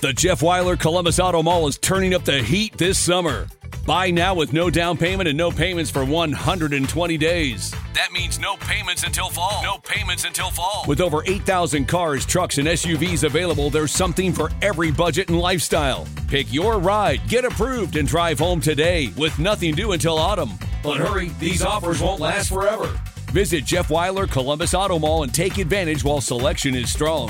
The Jeff Weiler Columbus Auto Mall is turning up the heat this summer. Buy now with no down payment and no payments for 120 days. That means no payments until fall. No payments until fall. With over 8,000 cars, trucks, and SUVs available, there's something for every budget and lifestyle. Pick your ride, get approved, and drive home today with nothing due until autumn. But hurry, these offers won't last forever. Visit Jeff Weiler Columbus Auto Mall and take advantage while selection is strong.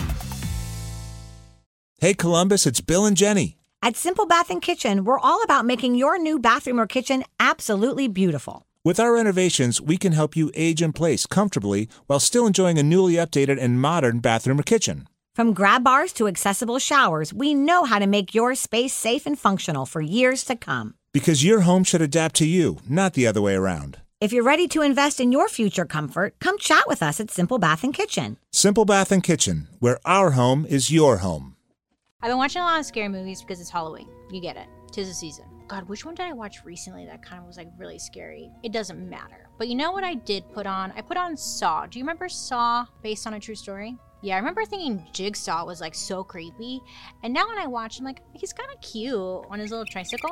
Hey Columbus, it's Bill and Jenny. At Simple Bath and Kitchen, we're all about making your new bathroom or kitchen absolutely beautiful. With our renovations, we can help you age in place comfortably while still enjoying a newly updated and modern bathroom or kitchen. From grab bars to accessible showers, we know how to make your space safe and functional for years to come. Because your home should adapt to you, not the other way around. If you're ready to invest in your future comfort, come chat with us at Simple Bath and Kitchen. Simple Bath and Kitchen, where our home is your home. I've been watching a lot of scary movies because it's Halloween. You get it. 'Tis the season. God, which one did I watch recently that kind of was like really scary? It doesn't matter. But you know what I did put on? I put on Saw. Do you remember Saw, based on a true story? Yeah, I remember thinking Jigsaw was like so creepy. And now when I watch, I'm like, he's kind of cute on his little tricycle.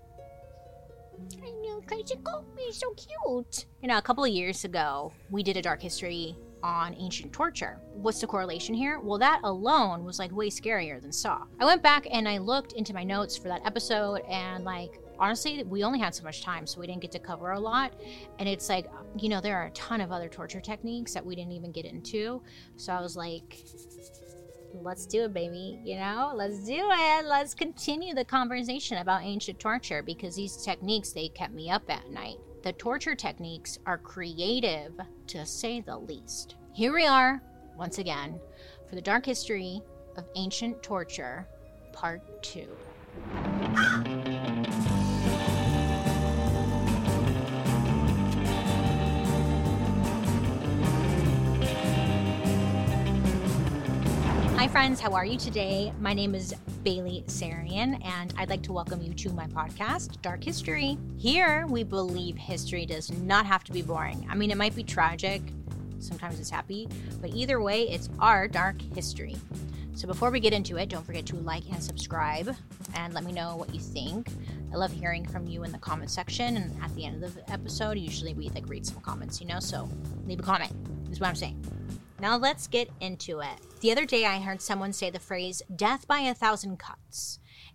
I know, tricycle. He's so cute. You know, a couple of years ago, we did a Dark History on ancient torture. What's the correlation here? Well, that alone was like way scarier than Saw. I went back and I looked into my notes for that episode, and like honestly, we only had so much time, so we didn't get to cover a lot. And it's like, you know, there are a ton of other torture techniques that we didn't even get into. So I was like, let's do it, baby. You know, let's do it. Let's continue the conversation about ancient torture, because these techniques, they kept me up at night. The torture techniques are creative, to say the least. Here we are, once again, for the Dark History of Ancient Torture, Part 2. Hi friends, how are you today? My name is Bailey Sarian, and I'd like to welcome you to my podcast, Dark History. Here, we believe history does not have to be boring. I mean, it might be tragic, sometimes it's happy, but either way, it's our dark history. So before we get into it, don't forget to like and subscribe, and let me know what you think. I love hearing from you in the comment section, and at the end of the episode, usually we read some comments, you know, so leave a comment, is what I'm saying. Now let's get into it. The other day I heard someone say the phrase, death by 1,000 cuts.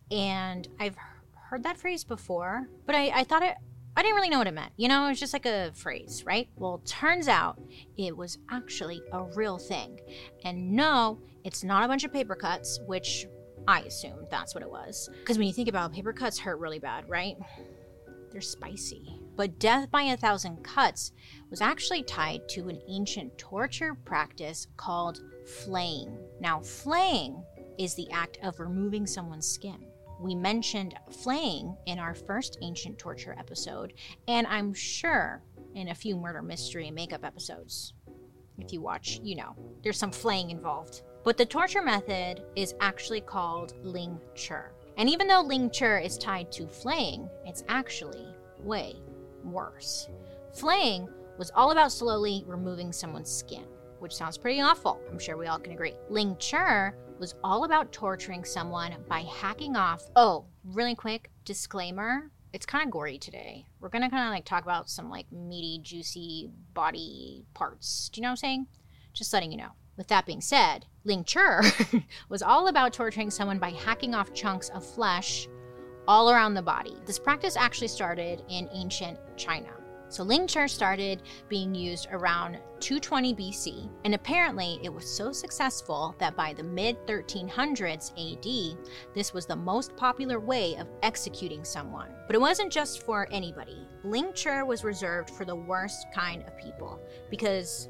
And I've heard that phrase before, but I thought I didn't really know what it meant. You know, it was just like a phrase, right? Well, turns out it was actually a real thing. And no, it's not a bunch of paper cuts, which I assumed that's what it was. Because when you think about it, paper cuts hurt really bad, right? They're spicy. But death by 1,000 cuts was actually tied to an ancient torture practice called flaying. Now, flaying is the act of removing someone's skin. We mentioned flaying in our first ancient torture episode, and I'm sure in a few murder mystery and makeup episodes. If you watch, you know, there's some flaying involved. But the torture method is actually called Ling Chur. And even though Ling Chur is tied to flaying, it's actually way worse. Flaying was all about slowly removing someone's skin, which sounds pretty awful. I'm sure we all can agree. Ling Chur was all about torturing someone by hacking off. Oh, really quick disclaimer. It's kind of gory today. We're going to kind of like talk about some like meaty, juicy body parts. Do you know what I'm saying? Just letting you know. With that being said, Ling Chur was all about torturing someone by hacking off chunks of flesh all around the body. This practice actually started in ancient China. So Ling Chur started being used around 220 BC, and apparently it was so successful that by the mid-1300s AD, this was the most popular way of executing someone. But it wasn't just for anybody. Ling Chur was reserved for the worst kind of people, because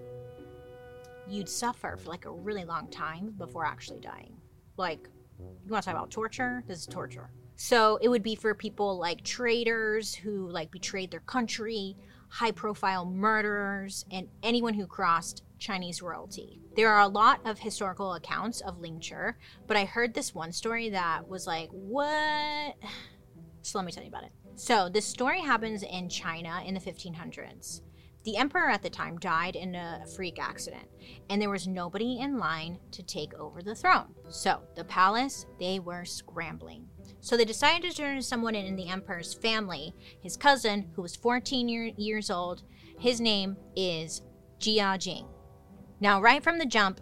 you'd suffer for like a really long time before actually dying. Like, you want to talk about torture? This is torture. So it would be for people like traitors who like betrayed their country, high-profile murderers, and anyone who crossed Chinese royalty. There are a lot of historical accounts of Ling Chur, but I heard this one story that was like, what? So let me tell you about it. So this story happens in China in the 1500s. The emperor at the time died in a freak accident, and there was nobody in line to take over the throne. So the palace, they were scrambling. So they decided to turn to someone in the emperor's family, his cousin, who was 14 years old. His name is Jia Jing. Now, right from the jump,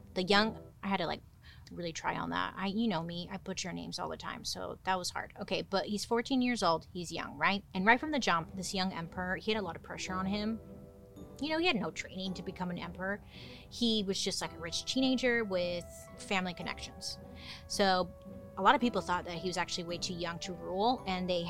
I had to really try on that. You know me, I butcher names all the time, so that was hard. Okay, but he's 14 years old, he's young, right? And right from the jump, this young emperor, he had a lot of pressure on him. He had no training to become an emperor. He was just like a rich teenager with family connections. So a lot of people thought that he was actually way too young to rule, and they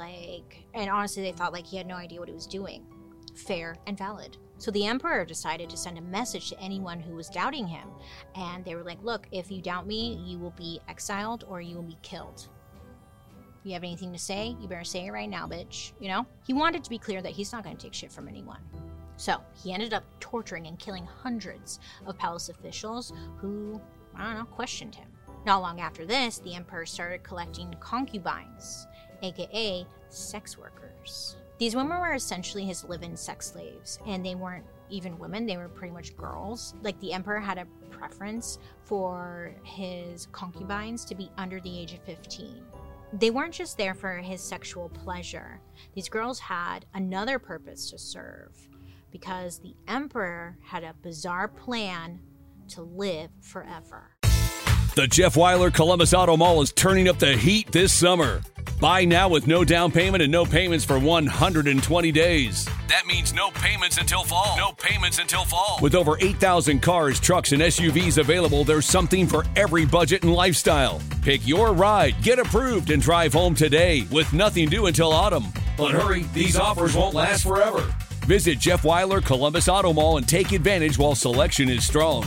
honestly they thought he had no idea what he was doing. Fair and valid. So the emperor decided to send a message to anyone who was doubting him. And they were like, look, if you doubt me, you will be exiled or you will be killed. If you have anything to say, you better say it right now, bitch. He wanted to be clear that he's not going to take shit from anyone. So he ended up torturing and killing hundreds of palace officials who, questioned him. Not long after this, the emperor started collecting concubines, aka sex workers. These women were essentially his live-in sex slaves, and they weren't even women, they were pretty much girls. The emperor had a preference for his concubines to be under the age of 15. They weren't just there for his sexual pleasure. These girls had another purpose to serve, because the emperor had a bizarre plan to live forever. The Jeff Wyler Columbus Auto Mall is turning up the heat this summer. Buy now with no down payment and no payments for 120 days. That means no payments until fall. No payments until fall. With over 8,000 cars, trucks, and SUVs available, there's something for every budget and lifestyle. Pick your ride, get approved, and drive home today with nothing due until autumn. But hurry, these offers won't last forever. Visit Jeff Wyler Columbus Auto Mall and take advantage while selection is strong.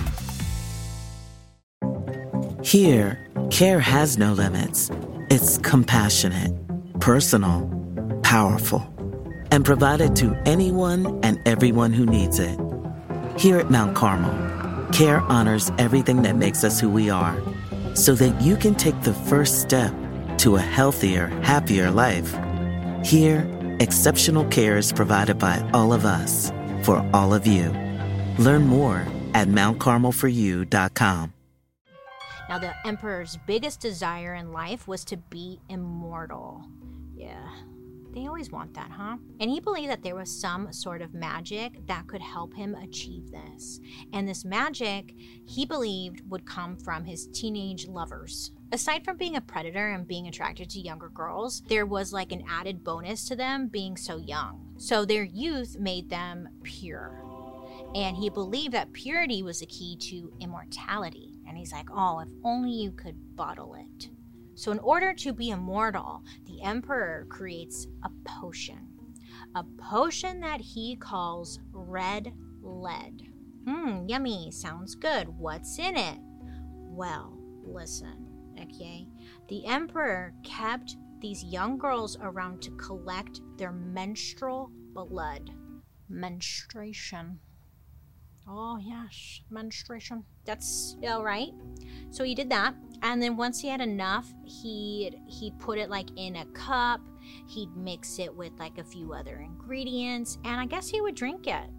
Here, care has no limits. It's compassionate, personal, powerful, and provided to anyone and everyone who needs it. Here at Mount Carmel, care honors everything that makes us who we are, so that you can take the first step to a healthier, happier life. Here, exceptional care is provided by all of us, for all of you. Learn more at mountcarmelforyou.com. Now, the emperor's biggest desire in life was to be immortal. Yeah, they always want that, huh? And he believed that there was some sort of magic that could help him achieve this. And this magic, he believed, would come from his teenage lovers. Aside from being a predator and being attracted to younger girls, there was an added bonus to them being so young. So their youth made them pure. And he believed that purity was the key to immortality. And he's like, oh, if only you could bottle it. So in order to be immortal, the emperor creates a potion. A potion that he calls red lead. Yummy, sounds good. What's in it? Well, listen, okay? The emperor kept these young girls around to collect their menstrual blood. Menstruation. Oh, yes, menstruation. That's all right. So he did that. And then once he had enough, he'd put it in a cup. He'd mix it with a few other ingredients. And I guess he would drink it.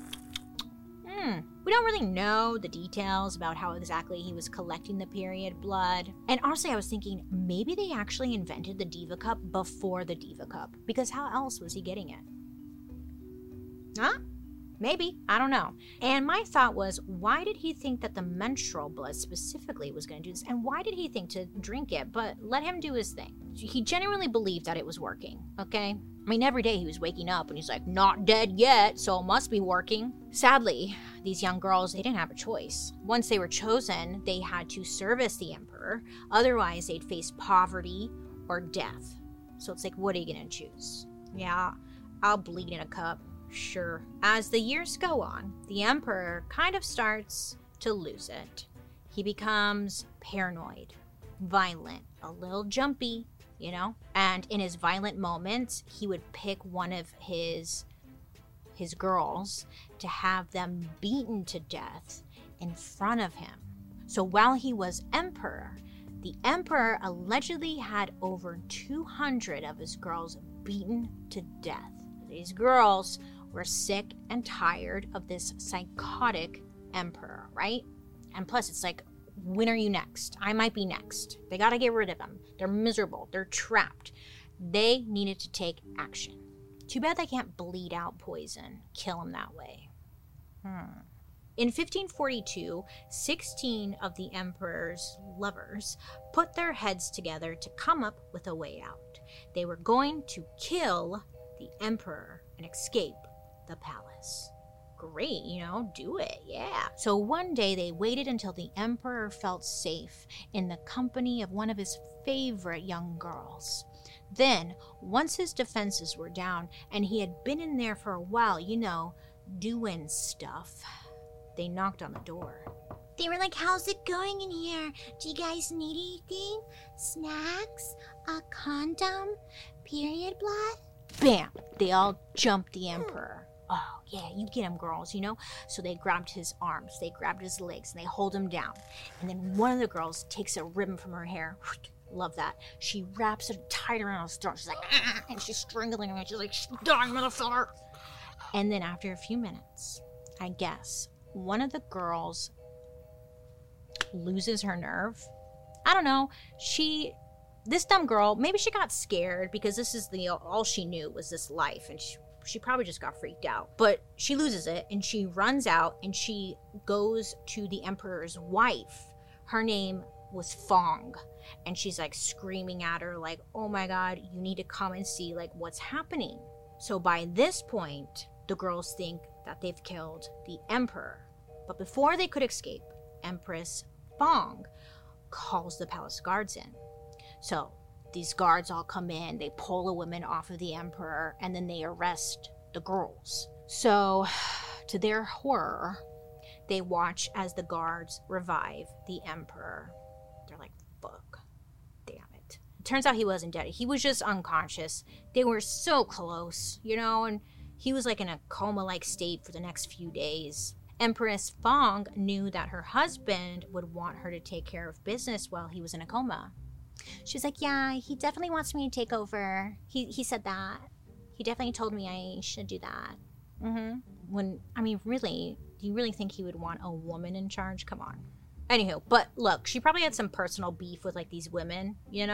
We don't really know the details about how exactly he was collecting the period blood. And honestly, I was thinking maybe they actually invented the Diva Cup before the Diva Cup. Because how else was he getting it? Huh? Maybe. I don't know. And my thought was, why did he think that the menstrual blood specifically was going to do this? And why did he think to drink it? But let him do his thing. He genuinely believed that it was working, okay? I mean, every day he was waking up and he's like, not dead yet, so it must be working. Sadly, these young girls, they didn't have a choice. Once they were chosen, they had to service the emperor. Otherwise, they'd face poverty or death. So it's what are you going to choose? Yeah, I'll bleed in a cup. Sure. As the years go on, the emperor kind of starts to lose it. He becomes paranoid, violent, a little jumpy, And in his violent moments, he would pick one of his girls to have them beaten to death in front of him. So while he was emperor, the emperor allegedly had over 200 of his girls beaten to death. These girls were sick and tired of this psychotic emperor, right? And plus, it's like, when are you next? I might be next. They got to get rid of him. They're miserable. They're trapped. They needed to take action. Too bad they can't bleed out poison, kill him that way. In 1542, 16 of the emperor's lovers put their heads together to come up with a way out. They were going to kill the emperor and escape the palace. Great, do it, yeah. So one day they waited until the emperor felt safe in the company of one of his favorite young girls. Then, once his defenses were down and he had been in there for a while, doing stuff, they knocked on the door. They were like, how's it going in here? Do you guys need anything? Snacks? A condom? Period blood? Bam! They all jumped the emperor. Oh, yeah, you get him, girls, So they grabbed his arms, they grabbed his legs, and they hold him down. And then one of the girls takes a ribbon from her hair. Love that. She wraps it tight around his throat. She's like, and she's strangling him. She's like, dying, motherfucker. And then after a few minutes, I guess, one of the girls loses her nerve. I don't know. This dumb girl, maybe she got scared because this is all she knew was this life. And she probably just got freaked out. But she loses it and she runs out and she goes to the emperor's wife. Her name was Fong. And she's like screaming at her like, oh my God, you need to come and see like what's happening. So by this point, the girls think that they've killed the emperor. But before they could escape, Empress Fong calls the palace guards in. So these guards all come in, they pull the women off of the emperor, and then they arrest the girls. So, to their horror, they watch as the guards revive the emperor. They're like, fuck, damn it. It turns out he wasn't dead. He was just unconscious. They were so close, and he was like in a coma-like state for the next few days. Empress Fong knew that her husband would want her to take care of business while he was in a coma. She's like, yeah, he definitely wants me to take over. He said that. He definitely told me I should do that. Really, do you really think he would want a woman in charge? Come on. Anywho, but look, she probably had some personal beef with like these women,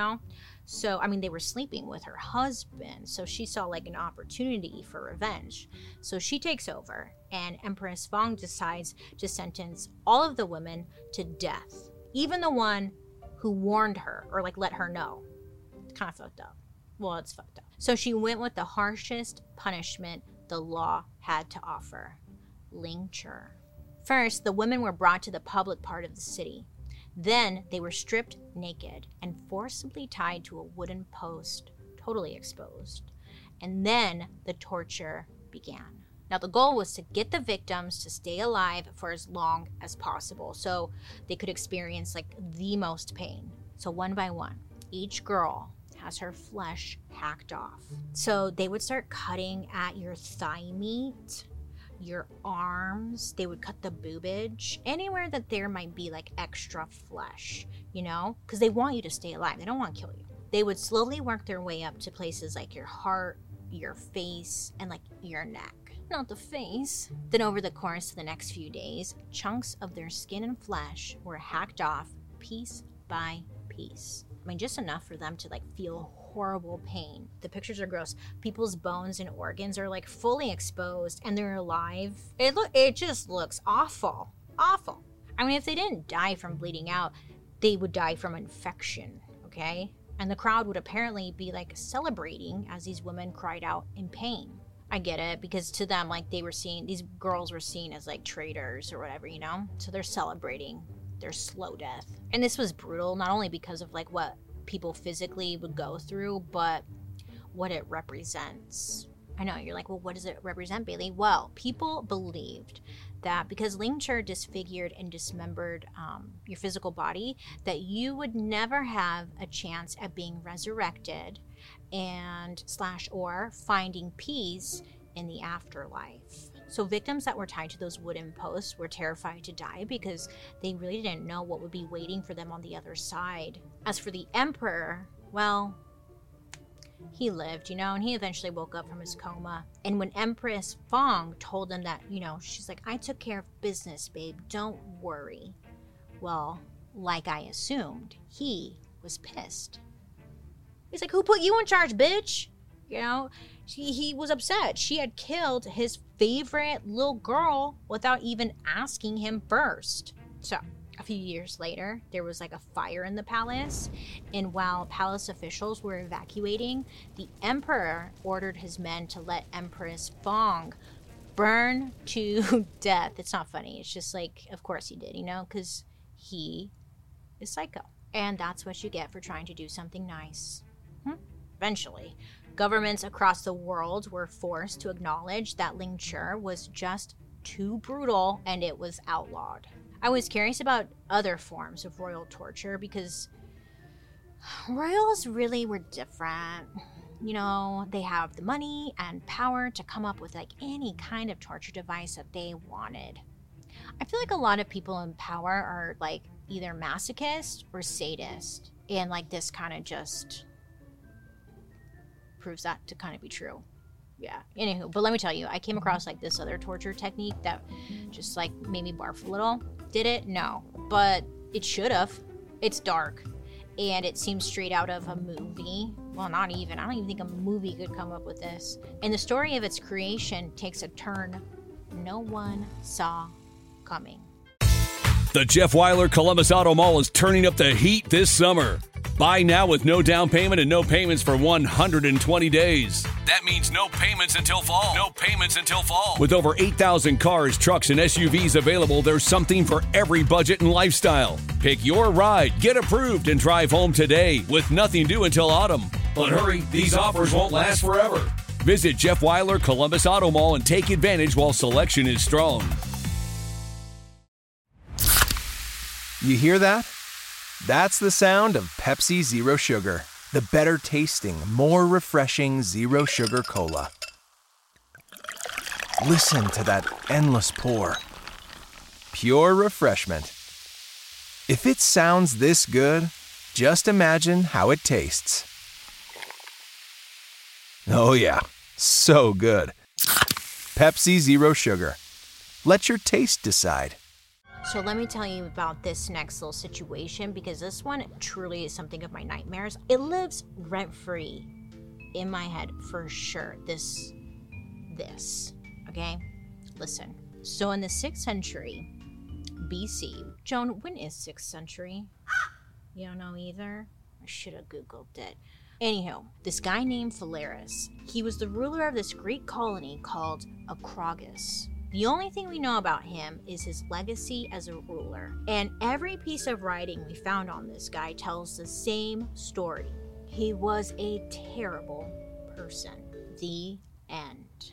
So, they were sleeping with her husband. So she saw like an opportunity for revenge. So she takes over and Empress Fong decides to sentence all of the women to death. Even the one who warned her or like let her know. It's kind of fucked up. Well, it's fucked up. So she went with the harshest punishment the law had to offer. Lynching. First, the women were brought to the public part of the city. Then they were stripped naked and forcibly tied to a wooden post, totally exposed. And then the torture began. Now, the goal was to get the victims to stay alive for as long as possible so they could experience like the most pain. So one by one, each girl has her flesh hacked off. So they would start cutting at your thigh meat, your arms. They would cut the boobage, anywhere that there might be like extra flesh, because they want you to stay alive. They don't want to kill you. They would slowly work their way up to places like your heart, your face, and like your neck. Not the face. Then over the course of the next few days, chunks of their skin and flesh were hacked off piece by piece. Just enough for them to like feel horrible pain. The pictures are gross. People's bones and organs are like fully exposed and they're alive. It just looks awful. Awful. If they didn't die from bleeding out, they would die from infection, okay? And the crowd would apparently be like celebrating as these women cried out in pain. I get it, because to them, like these girls were seen as like traitors or whatever, So they're celebrating their slow death. And this was brutal, not only because of like what people physically would go through, but what it represents. I know, you're like, well, what does it represent, Bailey? Well, people believed that because lynching disfigured and dismembered your physical body, that you would never have a chance at being resurrected and or finding peace in the afterlife. So victims that were tied to those wooden posts were terrified to die because they really didn't know what would be waiting for them on the other side. As for the emperor, well, he lived, and he eventually woke up from his coma. And when Empress Fong told him that, she's like, I took care of business, babe, don't worry. Well, like I assumed, he was pissed. He's like, who put you in charge, bitch? He was upset. She had killed his favorite little girl without even asking him first. So a few years later, there was like a fire in the palace, and while palace officials were evacuating, the emperor ordered his men to let Empress Fong burn to death. It's not funny. It's just like, of course he did, because he is psycho. And that's what you get for trying to do something nice. Eventually, governments across the world were forced to acknowledge that Ling Cher was just too brutal and it was outlawed. I was curious about other forms of royal torture because royals really were different. They have the money and power to come up with like any kind of torture device that they wanted. I feel like a lot of people in power are like either masochist or sadist, and like this kind of just proves that to kind of be true. Yeah, anywho, but let me tell you, I came across like this other torture technique that just like made me barf a little. Did it? No, but it should have. It's dark, and it seems straight out of a movie. Well, not even. I don't even think a movie could come up with this. And the story of its creation takes a turn no one saw coming. The Jeff Weiler Columbus Auto Mall is turning up the heat this summer. Buy now with no down payment and no payments for 120 days. That means no payments until fall. No payments until fall. With over 8,000 cars, trucks, and SUVs available, there's something for every budget and lifestyle. Pick your ride, get approved, and drive home today with nothing due until autumn. But hurry, these offers won't last forever. Visit Jeff Weiler Columbus Auto Mall and take advantage while selection is strong. You hear that? That's the sound of Pepsi Zero Sugar, the better tasting, more refreshing Zero Sugar Cola. Listen to that endless pour. Pure refreshment. If it sounds this good, just imagine how it tastes. Oh yeah, so good. Pepsi Zero Sugar. Let your taste decide. So let me tell you about this next little situation, because this one truly is something of my nightmares. It lives rent-free in my head for sure. This, okay? Listen. So in the 6th century BC, Joan, when is 6th century? You don't know either? I should have Googled it. Anywho, this guy named Phalaris, he was the ruler of this Greek colony called Acragas. The only thing we know about him is his legacy as a ruler. And every piece of writing we found on this guy tells the same story. He was a terrible person. The end.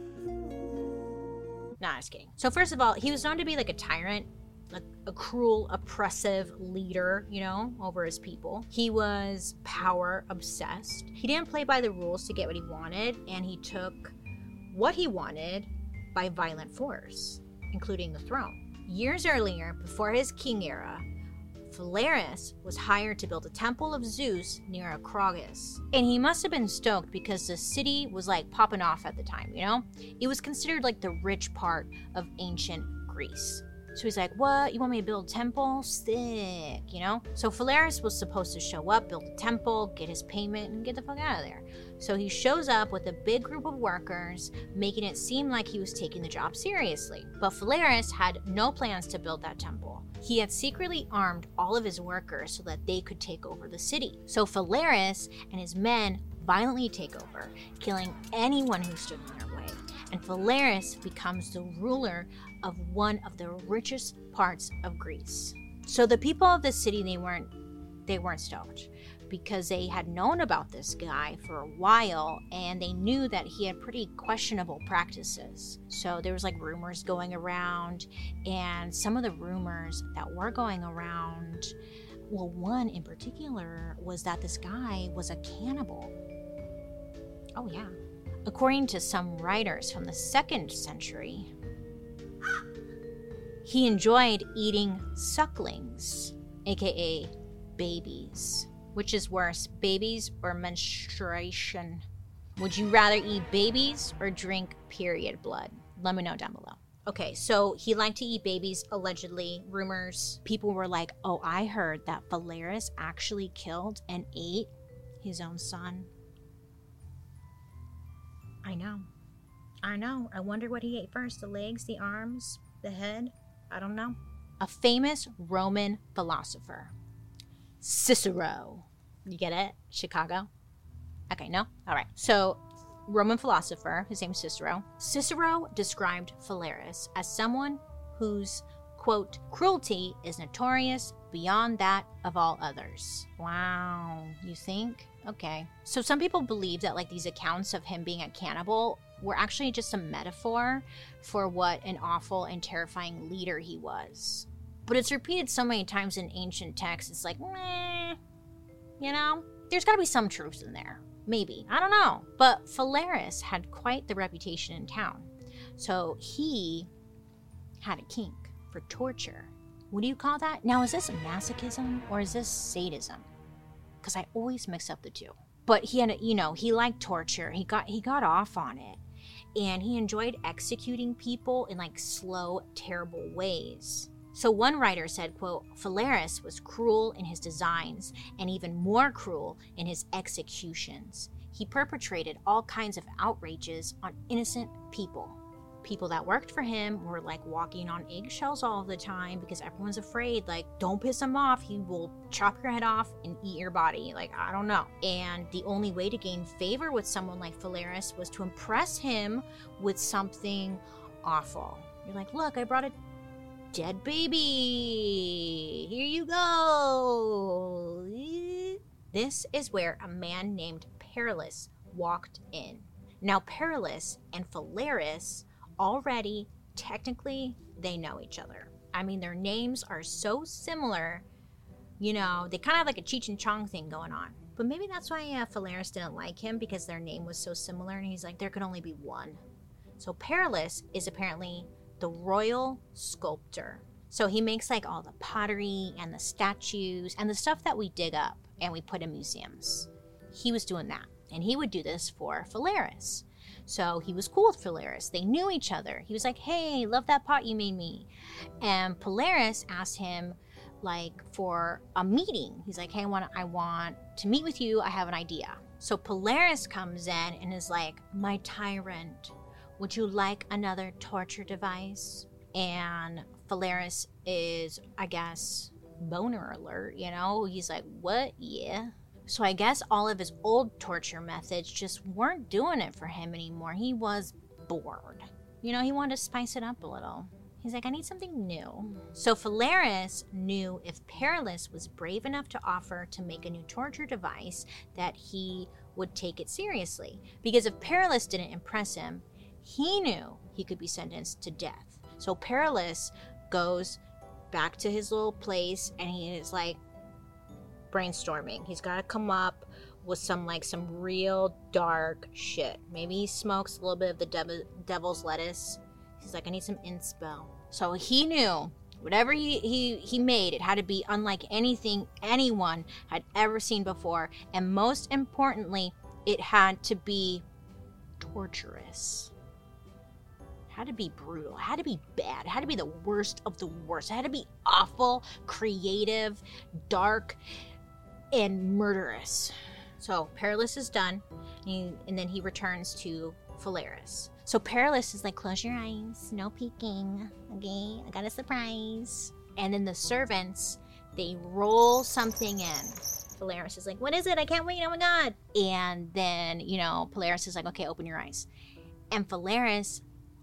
Nah, just kidding. So first of all, he was known to be like a tyrant, like a cruel, oppressive leader, over his people. He was power obsessed. He didn't play by the rules to get what he wanted, and he took what he wanted by violent force, including the throne. Years earlier, before his king era, Phalaris was hired to build a temple of Zeus near Acragas. And he must have been stoked because the city was like popping off at the time, It was considered like the rich part of ancient Greece. So he's like, what? You want me to build a temple? Sick, So Phalaris was supposed to show up, build a temple, get his payment, and get the fuck out of there. So he shows up with a big group of workers, making it seem like he was taking the job seriously. But Phalaris had no plans to build that temple. He had secretly armed all of his workers so that they could take over the city. So Phalaris and his men violently take over, killing anyone who stood in their way. And Phalaris becomes the ruler of one of the richest parts of Greece. So the people of the city, they weren't stoked, because they had known about this guy for a while and they knew that he had pretty questionable practices. So there was like rumors going around, and some of the rumors that were going around, well, one in particular was that this guy was a cannibal. Oh yeah. According to some writers from the 2nd century, he enjoyed eating sucklings, aka babies. Which is worse, babies or menstruation? Would you rather eat babies or drink period blood? Let me know down below. Okay, so he liked to eat babies, allegedly. Rumors. People were like, oh, I heard that Phalaris actually killed and ate his own son. I know. I wonder what he ate first. The legs, the arms, the head? I don't know. A famous Roman philosopher. Cicero. You get it? Chicago? Okay, no? All right. So, Roman philosopher, his name's Cicero. Cicero described Phalaris as someone whose, quote, cruelty is notorious beyond that of all others. Wow, you think? Okay. So some people believe that like these accounts of him being a cannibal were actually just a metaphor for what an awful and terrifying leader he was. But it's repeated so many times in ancient texts, it's like, meh, you know? There's gotta be some truth in there. Maybe. I don't know. But Phalaris had quite the reputation in town. So he had a kink for torture. What do you call that? Now, is this masochism or is this sadism? Because I always mix up the two. But he had, he liked torture. He got off on it. And he enjoyed executing people in like slow, terrible ways. So one writer said, quote, Phalaris was cruel in his designs and even more cruel in his executions. He perpetrated all kinds of outrages on innocent people. People that worked for him were like walking on eggshells all the time because everyone's afraid, like, don't piss him off. He will chop your head off and eat your body. Like, I don't know. And the only way to gain favor with someone like Phalaris was to impress him with something awful. You're like, look, I brought a dead baby. Here you go. This is where a man named Perillus walked in. Now, Perillus and Phalaris already, technically, they know each other. I mean, their names are so similar, they kind of have like a Cheech and Chong thing going on. But maybe that's why Phalaris didn't like him, because their name was so similar, and he's like, there could only be one. So Perillus is apparently the royal sculptor. So he makes like all the pottery and the statues and the stuff that we dig up and we put in museums. He was doing that. And he would do this for Phalaris. So he was cool with Phalaris. They knew each other. He was like, hey, love that pot you made me. And Phalaris asked him like for a meeting. He's like, hey, I want to meet with you. I have an idea. So Phalaris comes in and is like, my tyrant, would you like another torture device? And Phalaris is, I guess, boner alert, He's like, what? Yeah. So I guess all of his old torture methods just weren't doing it for him anymore. He was bored. He wanted to spice it up a little. He's like, I need something new. So Phalaris knew if Perillus was brave enough to offer to make a new torture device, that he would take it seriously. Because if Perillus didn't impress him, he knew he could be sentenced to death. So Perillus goes back to his little place and he is like brainstorming. He's got to come up with some real dark shit. Maybe he smokes a little bit of the devil's lettuce. He's like, I need some inspo. So he knew whatever he made, it had to be unlike anything anyone had ever seen before. And most importantly, it had to be torturous. Had to be brutal, had to be bad, had to be the worst of the worst. It had to be awful, creative, dark, and murderous. So Perillus is done, and then he returns to Phalaris. So Perillus is like, close your eyes, no peeking, okay? I got a surprise. And then the servants, they roll something in. Phalaris is like, what is it? I can't wait, oh my God. And then, Phalaris is like, okay, open your eyes. And Phalaris,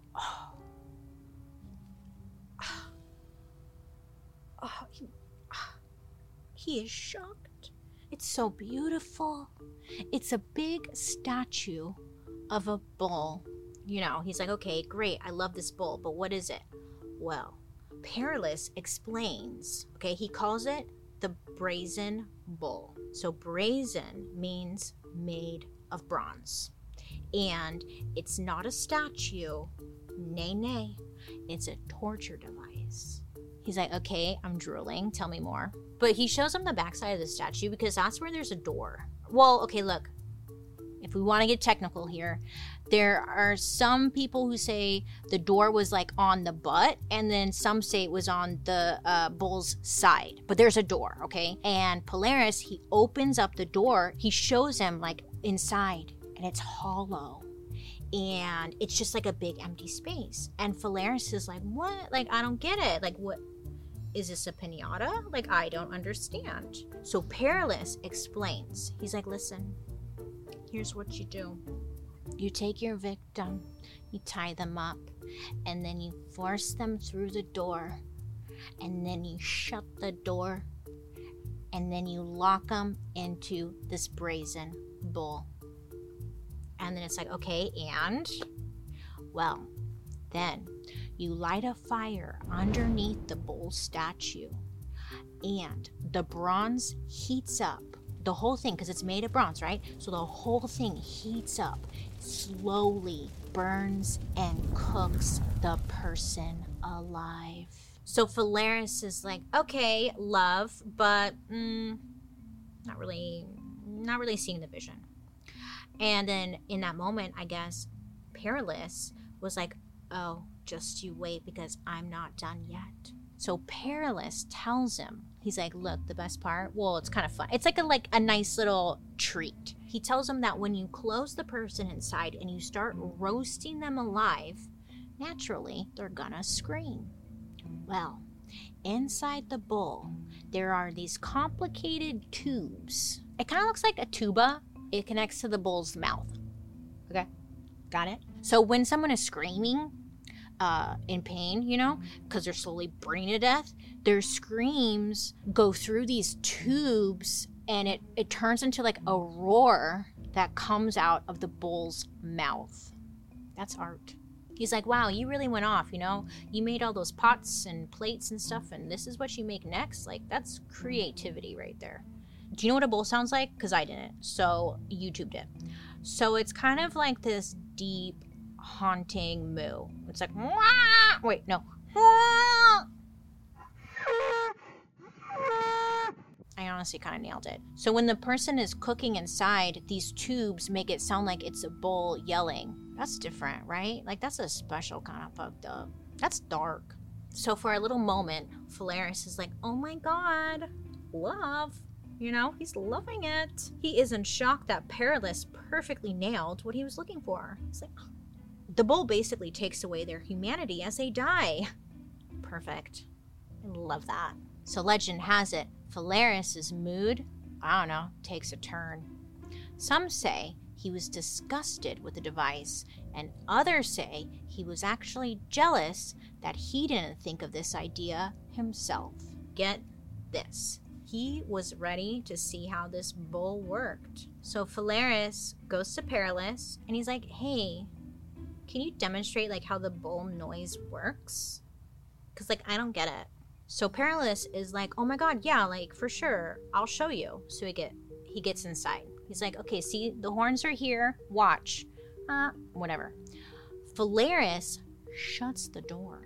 he is shocked. It's so beautiful. It's a big statue of a bull. He's like, okay, great. I love this bull, but what is it? Well, Perillus explains, okay, he calls it the brazen bull. So brazen means made of bronze. And it's not a statue. Nay. It's a torture device. He's like, okay, I'm drooling. Tell me more. But he shows him the backside of the statue because that's where there's a door. Well, okay, look. If we want to get technical here, there are some people who say the door was like on the butt, and then some say it was on the bull's side. But there's a door, okay? And Polaris, he opens up the door. He shows him like inside, and it's hollow. And it's just like a big empty space. And Phalaris is like, what? Like, I don't get it. Like, what? Is this a pinata? Like, I don't understand. So Perilous explains. He's like, listen, here's what you do. You take your victim, you tie them up, and then you force them through the door. And then you shut the door. And then you lock them into this brazen bull. And then it's like, okay, and? Well, then you light a fire underneath the bull statue. And the bronze heats up. The whole thing, because it's made of bronze, right? So the whole thing heats up, slowly burns and cooks the person alive. So Phalaris is like, okay, love, but not really seeing the vision. And then in that moment, I guess, Perilous was like, oh, just you wait because I'm not done yet. So Perilous tells him, he's like, look, the best part, well, it's kind of fun. It's like a nice little treat. He tells him that when you close the person inside and you start roasting them alive, naturally, they're gonna scream. Well, inside the bull, there are these complicated tubes. It kind of looks like a tuba. It connects to the bull's mouth. Okay, got it? So when someone is screaming in pain, you know, because they're slowly burning to death, their screams go through these tubes and it turns into like a roar that comes out of the bull's mouth. That's art. He's like, wow, you really went off, you know? You made all those pots and plates and stuff, and this is what you make next? Like, that's creativity right there. Do you know what a bull sounds like? Because I didn't. So YouTubed it. So it's kind of like this deep, haunting moo. It's like, wah! Wait, no. Wah! I honestly kind of nailed it. So when the person is cooking inside, these tubes make it sound like it's a bull yelling. That's different, right? Like, that's a special kind of fucked up. That's dark. So for a little moment, Phalaris is like, oh my god, love. You know, he's loving it. He is in shock that Perilous perfectly nailed what he was looking for. He's like, the bull basically takes away their humanity as they die. Perfect. I love that. So legend has it, Phalaris' mood, I don't know, takes a turn. Some say he was disgusted with the device, and others say he was actually jealous that he didn't think of this idea himself. Get this. He was ready to see how this bull worked. So Phalaris goes to Perilous, and he's like, hey, can you demonstrate like how the bull noise works? Because like, I don't get it. So Perilous is like, oh my god, yeah, like for sure, I'll show you. So he gets inside. He's like, okay, see, the horns are here, watch. Whatever. Phalaris shuts the door.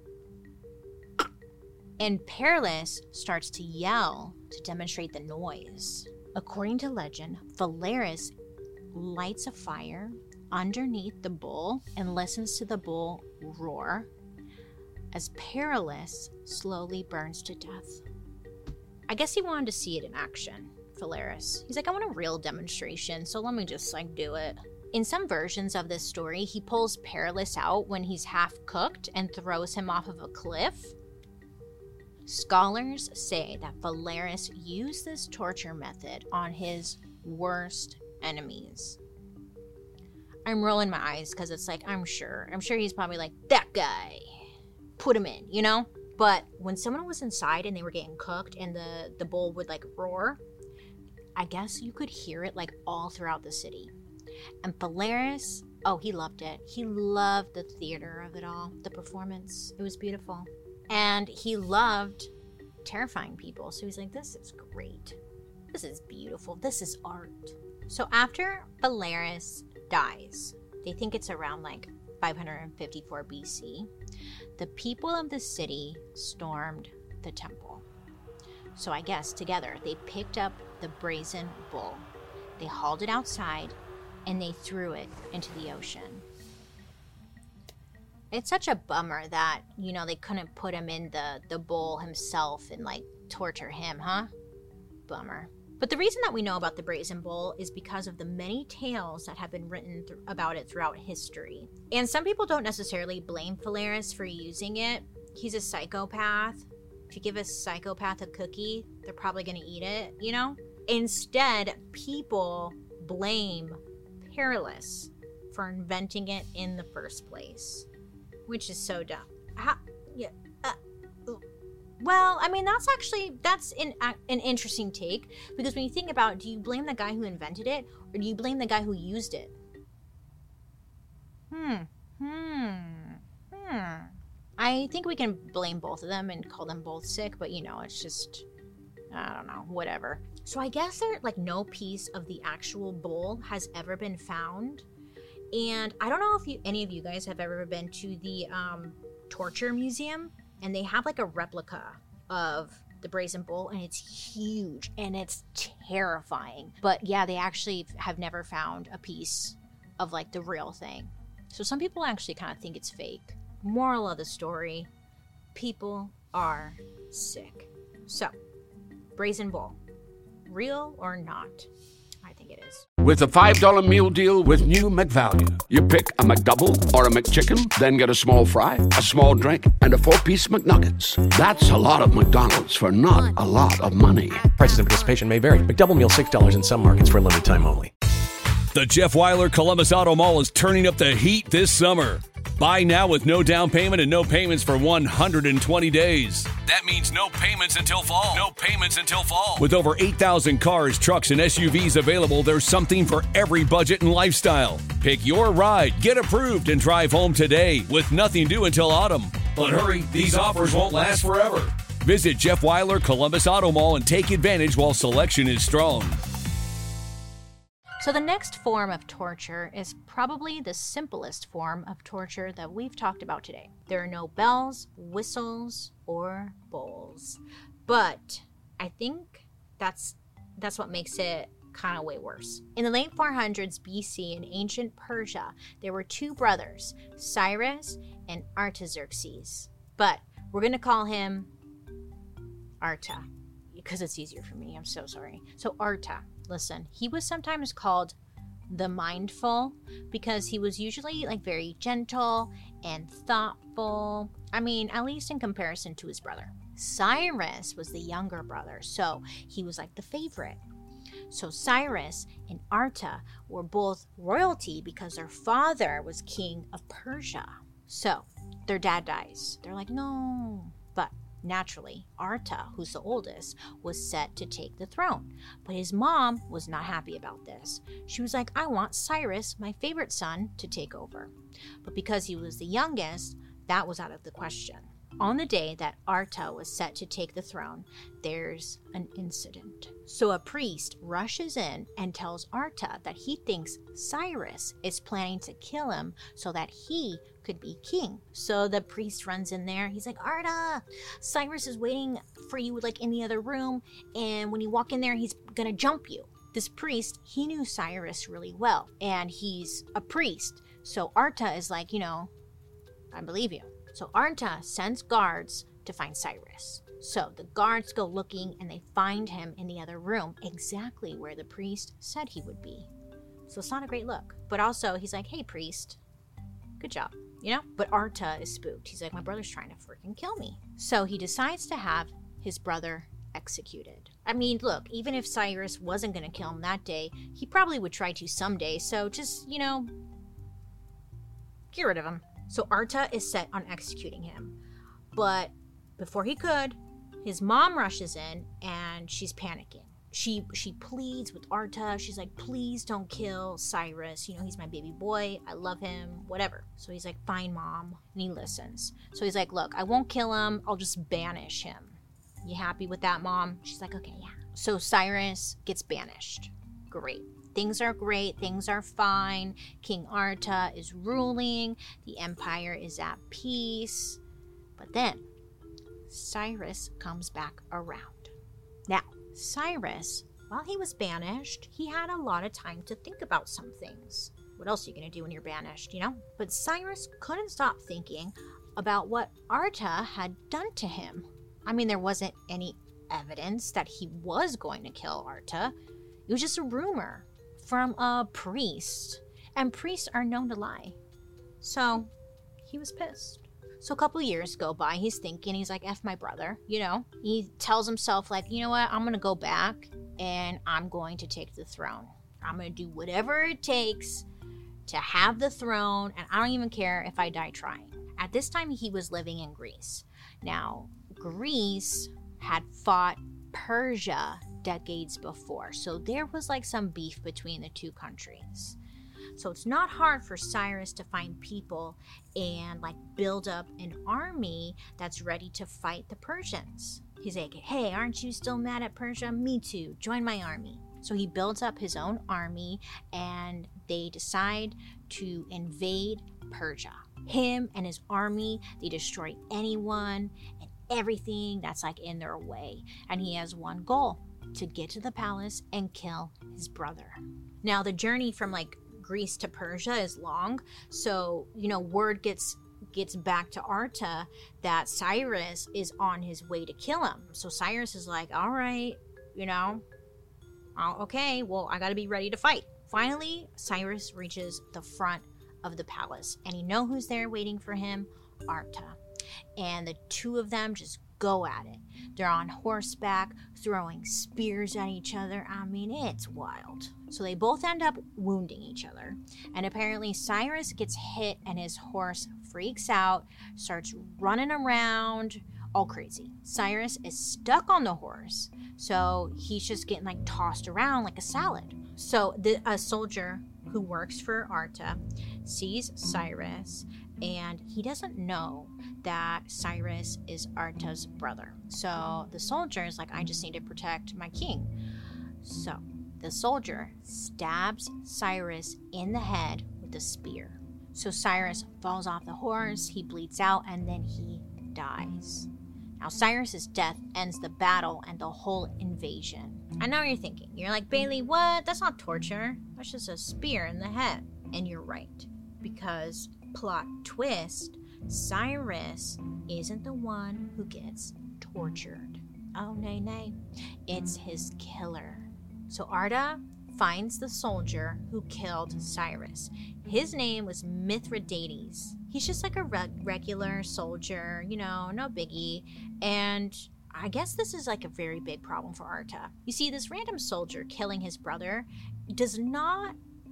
And Perilous starts to yell to demonstrate the noise. According to legend, Phalaris lights a fire underneath the bull and listens to the bull roar as Perilous slowly burns to death. I guess he wanted to see it in action, Phalaris. He's like, I want a real demonstration, so let me just like do it. In some versions of this story, he pulls Perilous out when he's half cooked and throws him off of a cliff. Scholars say that Phalaris used this torture method on his worst enemies. I'm rolling my eyes because it's like, I'm sure he's probably like, that guy, put him in, you know? But when someone was inside and they were getting cooked and the bull would like roar, I guess you could hear it like all throughout the city. And Phalaris, oh, he loved it. He loved the theater of it all, the performance. It was beautiful. And he loved terrifying people. So he's like, this is great. This is beautiful. This is art. So after Phalaris dies, they think it's around like 554 BC, The people of the city stormed the temple. So I guess together they picked up the brazen bull. They hauled it outside and they threw it into the ocean. It's such a bummer that, they couldn't put him in the bowl himself and torture him, huh? Bummer. But the reason that we know about the brazen bull is because of the many tales that have been written about it throughout history. And some people don't necessarily blame Phalaris for using it. He's a psychopath. If you give a psychopath a cookie, they're probably going to eat it, Instead, people blame Perillus for inventing it in the first place, which is so dumb. Well, I mean, that's an interesting take, because when you think about, do you blame the guy who invented it, or do you blame the guy who used it? I think we can blame both of them and call them both sick, but it's just, I don't know, whatever. So I guess no piece of the actual bull has ever been found. And I don't know if any of you guys have ever been to the torture museum, and they have a replica of the brazen bull, and it's huge and it's terrifying. But yeah, they actually have never found a piece of the real thing. So some people actually kind of think it's fake. Moral of the story, people are sick. So, brazen bull, real or not? I think it is. With a $5 meal deal with new McValue. You pick a McDouble or a McChicken, then get a small fry, a small drink, and a 4-piece McNuggets. That's a lot of McDonald's for not a lot of money. Prices and participation may vary. McDouble meal $6 in some markets for a limited time only. The Jeff Weiler Columbus Auto Mall is turning up the heat this summer. Buy now with no down payment and no payments for 120 days. That means no payments until fall. No payments until fall. With over 8,000 cars, trucks, and SUVs available, there's something for every budget and lifestyle. Pick your ride, get approved, and drive home today with nothing due until autumn. But hurry, these offers won't last forever. Visit Jeff Weiler Columbus Auto Mall and take advantage while selection is strong. So the next form of torture is probably the simplest form of torture that we've talked about today. There are no bells, whistles, or bowls. But I think that's what makes it kind of way worse. In the late 400s BC in ancient Persia, there were two brothers, Cyrus and Artaxerxes. But we're going to call him Arta because it's easier for me. I'm so sorry. So Arta. Listen, he was sometimes called the mindful because he was usually very gentle and thoughtful. I mean, at least in comparison to his brother. Cyrus was the younger brother, so he was the favorite. So Cyrus and Arta were both royalty because their father was king of Persia. So their dad dies. They're like, no. But naturally, Arta, who's the oldest, was set to take the throne. But his mom was not happy about this. She was like, I want Cyrus, my favorite son, to take over. But because he was the youngest, that was out of the question. On the day that Arta was set to take the throne, there's an incident. So a priest rushes in and tells Arta that he thinks Cyrus is planning to kill him so that he could be king. So the priest runs in there. He's like, Arta, Cyrus is waiting for you in the other room, and when you walk in there, he's gonna jump you. This priest, he knew Cyrus really well, and he's a priest. So Arta is like, I believe you. So Arta sends guards to find Cyrus. So the guards go looking and they find him in the other room, exactly where the priest said he would be. So it's not a great look. But also he's like, hey priest, good job, But Arta is spooked. He's like, my brother's trying to freaking kill me. So he decides to have his brother executed. I mean, look, even if Cyrus wasn't going to kill him that day, he probably would try to someday. So just, get rid of him. So Arta is set on executing him. But before he could, his mom rushes in and she's panicking. She pleads with Arta. She's like, please don't kill Cyrus. He's my baby boy. I love him, whatever. So he's like, fine, mom. And he listens. So he's like, look, I won't kill him. I'll just banish him. You happy with that, mom? She's like, okay, yeah. So Cyrus gets banished. great. Things are great. Things are fine. King Arta is ruling. The empire is at peace. But then Cyrus comes back around. Now, Cyrus, while he was banished, he had a lot of time to think about some things. What else are you going to do when you're banished, you know? But Cyrus couldn't stop thinking about what Arta had done to him. I mean, there wasn't any evidence that he was going to kill Arta. It was just a rumor from a priest. And priests are known to lie. So, he was pissed. So a couple years go by, he's thinking, he's like, F my brother, you know? He tells himself, like, you know what, I'm gonna go back and I'm going to take the throne. I'm gonna do whatever it takes to have the throne, and I don't even care if I die trying. At this time, he was living in Greece. Now, Greece had fought Persia decades before, so there was like some beef between the two countries. So it's not hard for Cyrus to find people and like build up an army that's ready to fight the Persians. He's like, hey, aren't you still mad at Persia? Me too, join my army. So he builds up his own army and they decide to invade Persia. Him and his army, they destroy anyone and everything that's like in their way. And he has one goal, to get to the palace and kill his brother. Now the journey from like Greece to Persia is long, so you know word gets back to Arta that Cyrus is on his way to kill him. So Cyrus is like, all right, you know, okay, well, I gotta be ready to fight. Finally, Cyrus reaches the front of the palace, and you know who's there waiting for him? Arta. And the two of them just go at it. They're on horseback, throwing spears at each other. I mean, it's wild. So they both end up wounding each other. And apparently Cyrus gets hit and his horse freaks out, starts running around, all crazy. Cyrus is stuck on the horse, so he's just getting like tossed around like a salad. So a soldier who works for Arta sees Cyrus, and he doesn't know that Cyrus is Arta's brother. So the soldier is like, I just need to protect my king. So the soldier stabs Cyrus in the head with a spear. So Cyrus falls off the horse, he bleeds out, and then he dies. Now Cyrus's death ends the battle and the whole invasion. I know what you're thinking. You're like, Bailey, what? That's not torture. That's just a spear in the head. And you're right. Because, plot twist, Cyrus isn't the one who gets tortured. Oh, nay, nay. It's his killer. So Arta finds the soldier who killed Cyrus. His name was Mithridates. He's just like a regular soldier, you know, no biggie. And I guess this is like a very big problem for Arta. You see, this random soldier killing his brother does not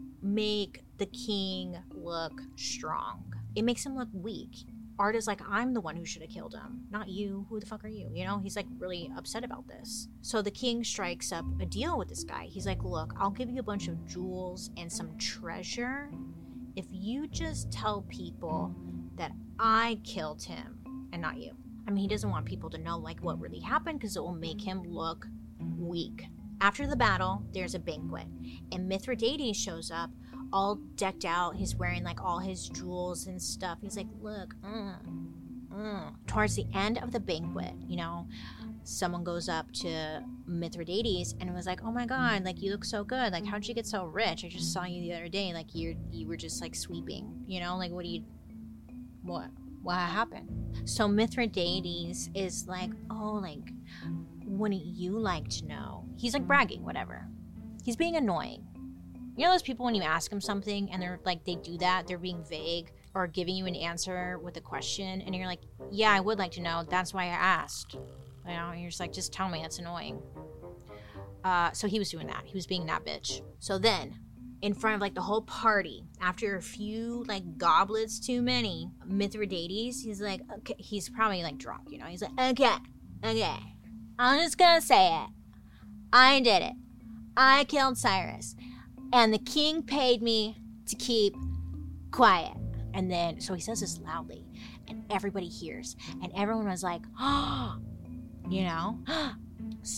make the king look strong. It makes him look weak. Arta's like, I'm the one who should have killed him, not you. Who the fuck are you? You know, he's like really upset about this. So the king strikes up a deal with this guy. He's like, look, I'll give you a bunch of jewels and some treasure if you just tell people that I killed him and not you. I mean, he doesn't want people to know like what really happened because it will make him look weak. After the battle, there's a banquet, and Mithridates shows up all decked out. He's wearing like all his jewels and stuff. He's like, look, Towards the end of the banquet, you know, someone goes up to Mithridates and was like, oh my god, like, you look so good, like, how'd you get so rich? I just saw you the other day, like, you were just like sweeping, you know, like, what happened? So Mithridates is like, oh, like, wouldn't you like to know? He's like bragging, whatever. He's being annoying. You know those people when you ask them something and they're like, they do that, they're being vague or giving you an answer with a question and you're like, yeah, I would like to know, that's why I asked. You know, and you're just like, just tell me, that's annoying. So he was doing that. He was being that bitch. So then, in front of like the whole party, after a few like goblets too many, Mithridates, he's like, okay, he's probably like drunk, you know, he's like, okay, I'm just gonna say it. I did it. I killed Cyrus. And the king paid me to keep quiet. And then, so he says this loudly, and everybody hears. And everyone was like, oh, you know? So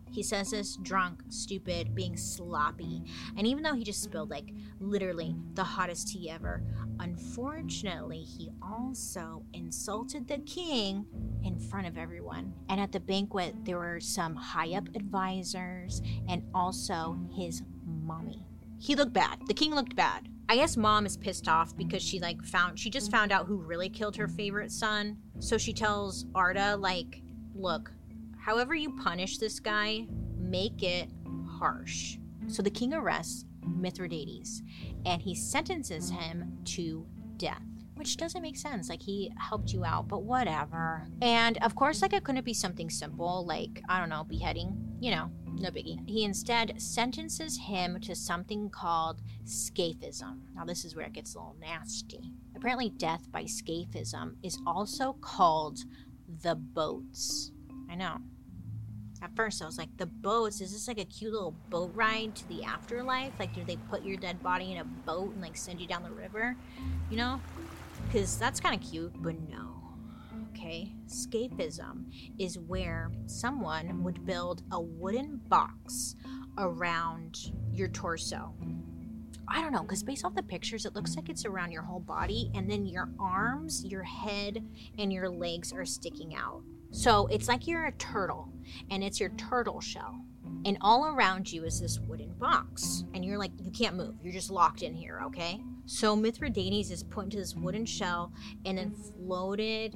He says this drunk, stupid, being sloppy. And even though he just spilled like literally the hottest tea ever, unfortunately, he also insulted the king in front of everyone. And at the banquet, there were some high-up advisors and also his mommy. He looked bad. The king looked bad. I guess mom is pissed off because she just found out who really killed her favorite son. So she tells Arda, like, look, however you punish this guy, make it harsh. So the king arrests Mithridates and he sentences him to death, which doesn't make sense. Like, he helped you out, but whatever. And of course, like, it couldn't be something simple, like, I don't know, beheading, you know, no biggie. He instead sentences him to something called scaphism. Now, this is where it gets a little nasty. Apparently, death by scaphism is also called the boats. I know. At first, I was like, the boats? Is this like a cute little boat ride to the afterlife? Like, do they put your dead body in a boat and, like, send you down the river? You know? Because that's kind of cute, but no. Okay? Scaphism is where someone would build a wooden box around your torso. I don't know, because based off the pictures, it looks like it's around your whole body, and then your arms, your head, and your legs are sticking out. So it's like you're a turtle, and it's your turtle shell. And all around you is this wooden box. And you're like, you can't move. You're just locked in here, okay? So Mithridates is put into this wooden shell and then floated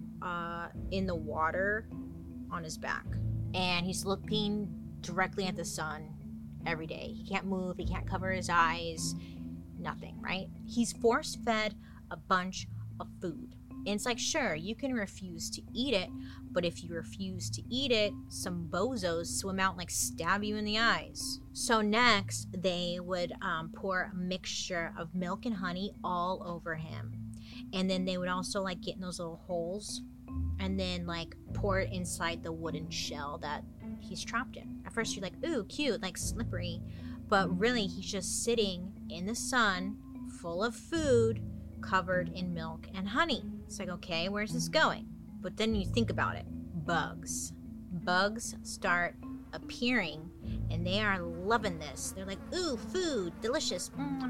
in the water on his back. And he's looking directly at the sun every day. He can't move. He can't cover his eyes. Nothing, right? He's force-fed a bunch of food. And it's like, sure, you can refuse to eat it, but if you refuse to eat it, some bozos swim out and, like, stab you in the eyes. So next, they would pour a mixture of milk and honey all over him. And then they would also, like, get in those little holes and then, like, pour it inside the wooden shell that he's trapped in. At first, you're like, ooh, cute, like, slippery. But really, he's just sitting in the sun, full of food, covered in milk and honey. It's like, okay, where's this going? But then you think about it. Bugs. Bugs start appearing, and they are loving this. They're like, ooh, food, delicious.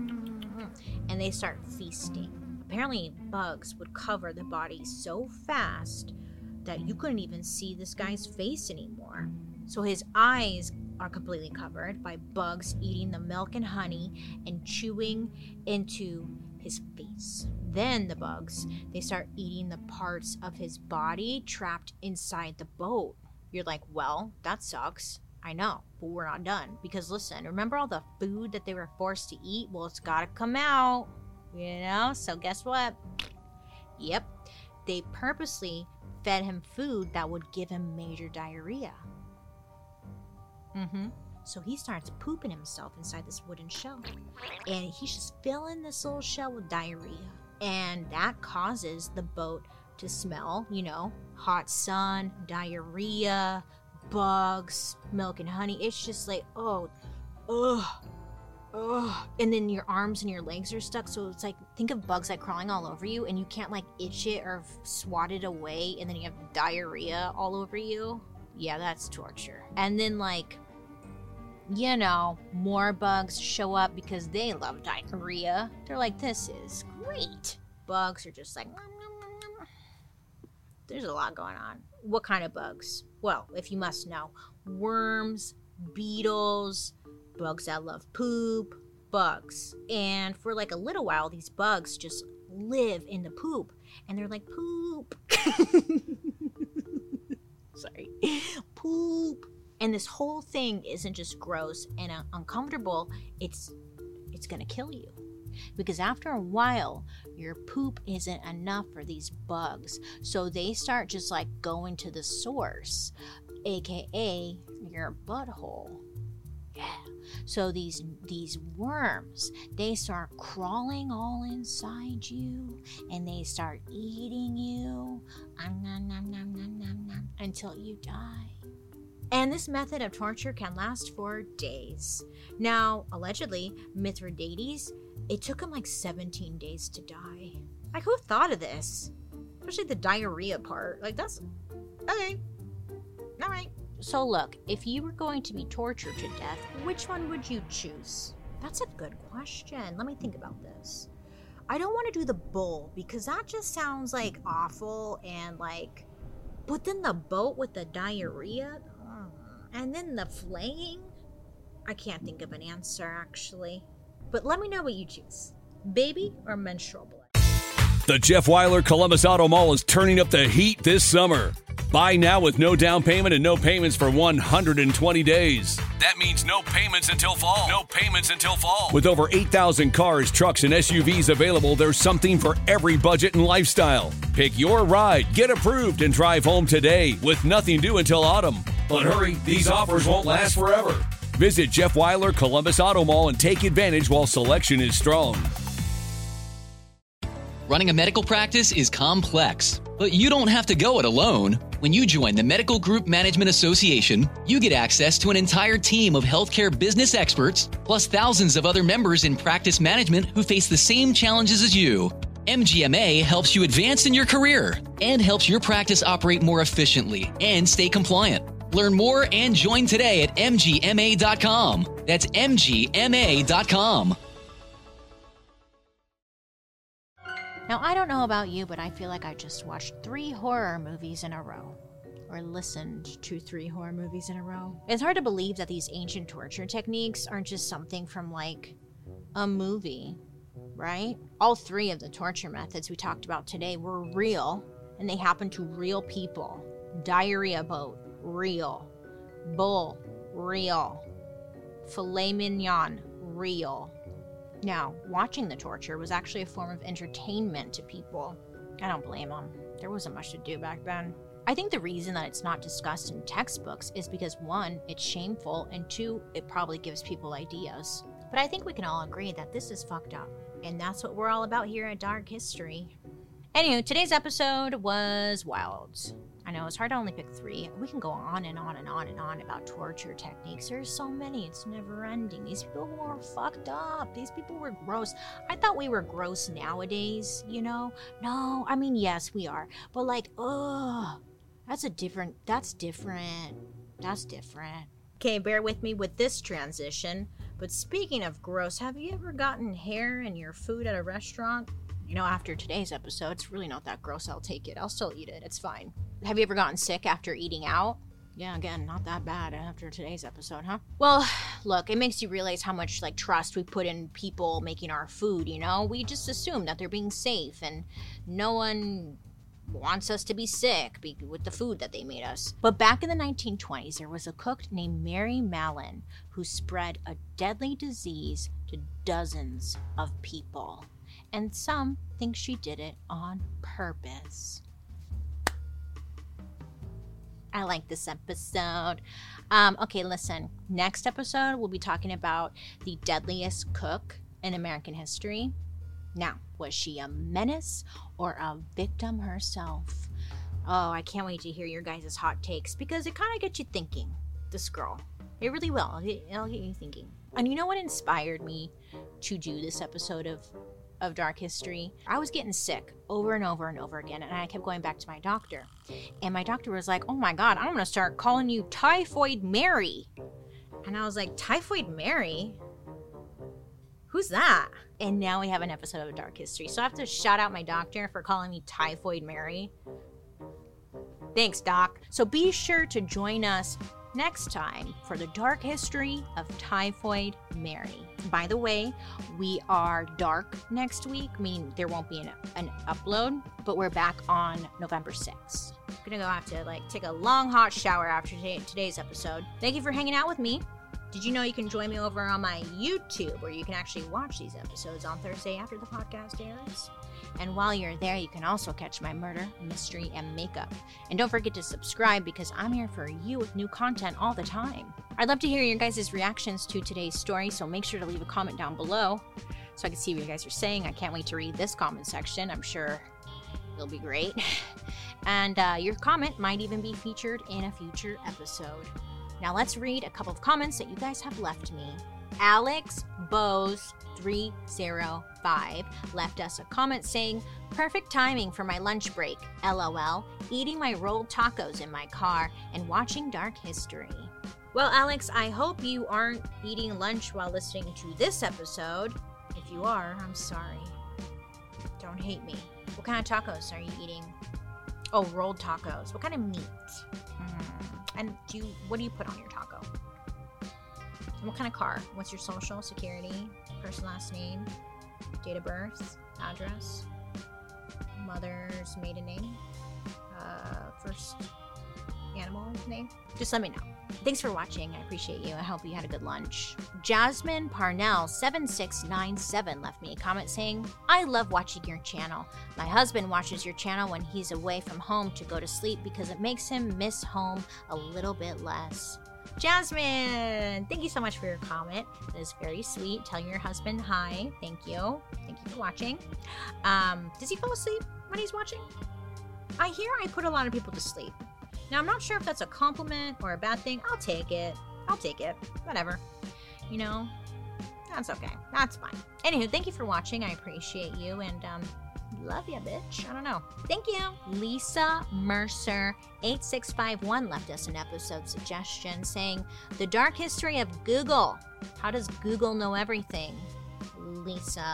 And they start feasting. Apparently, bugs would cover the body so fast that you couldn't even see this guy's face anymore. So his eyes are completely covered by bugs eating the milk and honey and chewing into his face. Then the bugs, they start eating the parts of his body trapped inside the boat. You're like, well, that sucks. I know, but we're not done. Because listen, remember all the food that they were forced to eat? Well, it's gotta come out, you know? So guess what? Yep, they purposely fed him food that would give him major diarrhea. So he starts pooping himself inside this wooden shell. And he's just filling this little shell with diarrhea. And that causes the boat to smell, you know, hot sun, diarrhea, bugs, milk and honey. It's just like, and then your arms and your legs are stuck. So it's like, think of bugs like crawling all over you and you can't like itch it or swat it away. And then you have diarrhea all over you. Yeah, that's torture. And then like, you know, more bugs show up because they love diarrhea. They're like, this is great. Bugs are just like, there's a lot going on. What kind of bugs? Well, if you must know, worms, beetles, bugs that love poop, bugs. And for like a little while, these bugs just live in the poop. And they're like, poop. Sorry. Poop. And this whole thing isn't just gross and uncomfortable, it's gonna kill you. Because after a while, your poop isn't enough for these bugs. So they start just like going to the source, aka your butthole. Yeah. So these worms, they start crawling all inside you and they start eating you until you die. And this method of torture can last for days. Now, allegedly, Mithridates, it took him like 17 days to die. Like, who thought of this? Especially the diarrhea part. Like, that's, okay, all right. So look, if you were going to be tortured to death, which one would you choose? That's a good question. Let me think about this. I don't want to do the bull because that just sounds like awful and like, but then the boat with the diarrhea and then the flaying. I can't think of an answer actually, but let me know what you choose. Baby or menstrual blood? The Jeff Weiler Columbus Auto Mall is turning up the heat this summer. Buy now with no down payment and no payments for 120 days. That means no payments until fall. No payments until fall. With over 8,000 cars, trucks, and SUVs available, there's something for every budget and lifestyle. Pick your ride, get approved, and drive home today with nothing due until autumn. But hurry, these offers won't last forever. Visit Jeff Weiler Columbus Auto Mall and take advantage while selection is strong. Running a medical practice is complex, but you don't have to go it alone. When you join the Medical Group Management Association, you get access to an entire team of healthcare business experts, plus thousands of other members in practice management who face the same challenges as you. MGMA helps you advance in your career and helps your practice operate more efficiently and stay compliant. Learn more and join today at mgma.com. That's mgma.com. Now, I don't know about you, but I feel like I just watched 3 horror movies in a row. Or listened to 3 horror movies in a row. It's hard to believe that these ancient torture techniques aren't just something from, like, a movie, right? All 3 of the torture methods we talked about today were real, and they happened to real people. Diarrhea boat, real. Bull, real. Filet mignon, real. Now, watching the torture was actually a form of entertainment to people. I don't blame them. There wasn't much to do back then. I think the reason that it's not discussed in textbooks is because 1, it's shameful, and 2, it probably gives people ideas. But I think we can all agree that this is fucked up, and that's what we're all about here at Dark History. Anywho, today's episode was wild. I know it's hard to only pick 3. We can go on and on and on and on about torture techniques. There's so many, it's never ending. These people were fucked up. These people were gross. I thought we were gross nowadays, you know? No, I mean, yes, we are. But like, that's different. Okay, bear with me with this transition. But speaking of gross, have you ever gotten hair in your food at a restaurant? You know, after today's episode, it's really not that gross. I'll take it. I'll still eat it. It's fine. Have you ever gotten sick after eating out? Yeah, again, not that bad after today's episode, huh? Well, look, it makes you realize how much, like, trust we put in people making our food, you know? We just assume that they're being safe, and no one wants us to be sick with the food that they made us. But back in the 1920s, there was a cook named Mary Mallon who spread a deadly disease to dozens of people. And some think she did it on purpose. I like this episode. Okay, listen. Next episode, we'll be talking about the deadliest cook in American history. Now, was she a menace or a victim herself? Oh, I can't wait to hear your guys' hot takes because it kind of gets you thinking. This girl. It really will. It'll get you thinking. And you know what inspired me to do this episode of Dark History? I was getting sick over and over and over again, and I kept going back to my doctor. And my doctor was like, oh my God, I'm going to start calling you Typhoid Mary. And I was like, Typhoid Mary? Who's that? And now we have an episode of Dark History. So I have to shout out my doctor for calling me Typhoid Mary. Thanks, Doc. So be sure to join us next time for the Dark History of Typhoid Mary. By the way, we are dark next week, meaning there won't be an upload, but we're back on November 6th. I'm gonna have to take a long hot shower after today's episode. Thank you for hanging out with me. Did you know you can join me over on my YouTube, where you can actually watch these episodes on Thursday after the podcast airs? And while you're there, you can also catch my murder, mystery, and makeup. And don't forget to subscribe because I'm here for you with new content all the time. I'd love to hear your guys' reactions to today's story, so make sure to leave a comment down below so I can see what you guys are saying. I can't wait to read this comment section. I'm sure it'll be great. And your comment might even be featured in a future episode. Now let's read a couple of comments that you guys have left me. Alex Bose 305 left us a comment saying, "Perfect timing for my lunch break, LOL, eating my rolled tacos in my car and watching Dark History." Well, Alex, I hope you aren't eating lunch while listening to this episode. If you are, I'm sorry. Don't hate me. What kind of tacos are you eating? Oh, rolled tacos. What kind of meat? And what do you put on your taco? And what kind of car? What's your social security? First, last name? Date of birth? Address? Mother's maiden name? First animal name? Just let me know. Thanks for watching. I appreciate you. I hope you had a good lunch. Jasmine Parnell 7697 left me a comment saying, "I love watching your channel. My husband watches your channel when he's away from home to go to sleep because it makes him miss home a little bit less." Jasmine, thank you so much for your comment. That is very sweet. Tell your husband hi. Thank you. Thank you for watching. Does he fall asleep when he's watching? I hear I put a lot of people to sleep. Now, I'm not sure if that's a compliment or a bad thing. I'll take it. Whatever. You know, that's okay. That's fine. Anywho, thank you for watching. I appreciate you and love ya, bitch. I don't know. Thank you. Lisa Mercer 8651 left us an episode suggestion saying, "The Dark History of Google. How does Google know everything?" Lisa.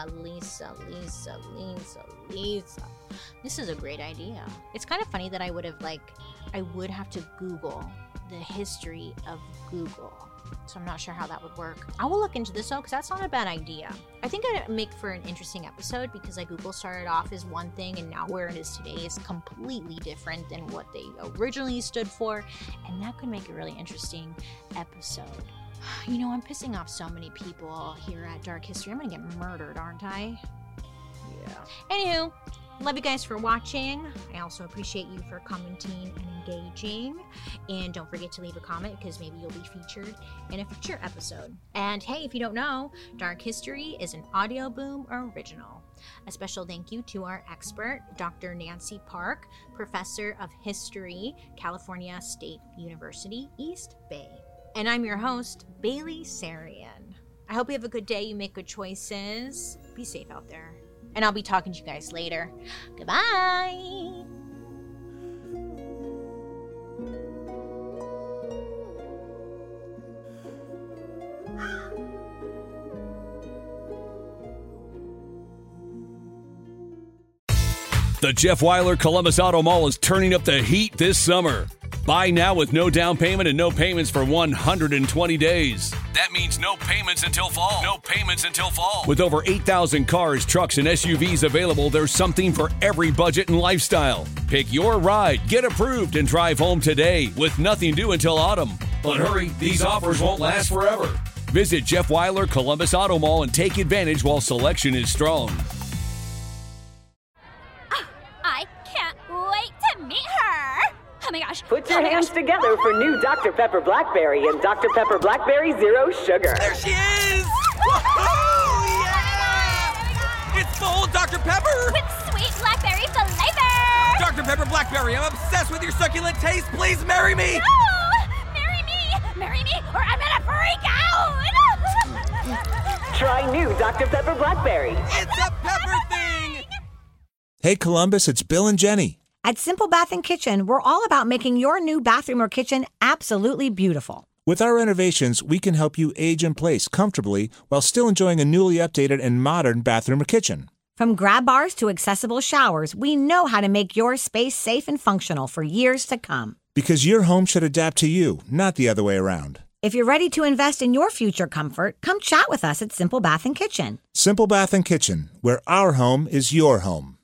This is a great idea. It's kind of funny that I would have to Google the history of Google. So I'm not sure how that would work. I will look into this though, because that's not a bad idea. I think it'd make for an interesting episode because Google started off as one thing and now where it is today is completely different than what they originally stood for. And that could make a really interesting episode. You know, I'm pissing off so many people here at Dark History. I'm gonna get murdered, aren't I? Yeah. Anywho, love you guys for watching. I also appreciate you for commenting and engaging. And don't forget to leave a comment because maybe you'll be featured in a future episode. And hey, if you don't know, Dark History is an Audio Boom original. A special thank you to our expert, Dr. Nancy Park, Professor of History, California State University, East Bay. And I'm your host, Bailey Sarian. I hope you have a good day. You make good choices. Be safe out there. And I'll be talking to you guys later. Goodbye. The Jeff Weiler Columbus Auto Mall is turning up the heat this summer. Buy now with no down payment and no payments for 120 days. That means no payments until fall. No payments until fall. With over 8,000 cars, trucks, and SUVs available, there's something for every budget and lifestyle. Pick your ride, get approved, and drive home today with nothing due until autumn. But hurry, these offers won't last forever. Visit Jeff Weiler Columbus Auto Mall and take advantage while selection is strong. I can't wait to meet her. Oh my gosh. Put your hands together for new Dr. Pepper Blackberry and Dr. Pepper Blackberry Zero Sugar. There she is! Woohoo! Yeah! It's full Dr. Pepper! With sweet blackberry flavor! Dr. Pepper Blackberry, I'm obsessed with your succulent taste. Please marry me! No! Marry me! Marry me or I'm gonna freak out! Try new Dr. Pepper Blackberry. It's a pepper thing! Hey, Columbus, it's Bill and Jenny. At Simple Bath and Kitchen, we're all about making your new bathroom or kitchen absolutely beautiful. With our renovations, we can help you age in place comfortably while still enjoying a newly updated and modern bathroom or kitchen. From grab bars to accessible showers, we know how to make your space safe and functional for years to come. Because your home should adapt to you, not the other way around. If you're ready to invest in your future comfort, come chat with us at Simple Bath and Kitchen. Simple Bath and Kitchen, where our home is your home.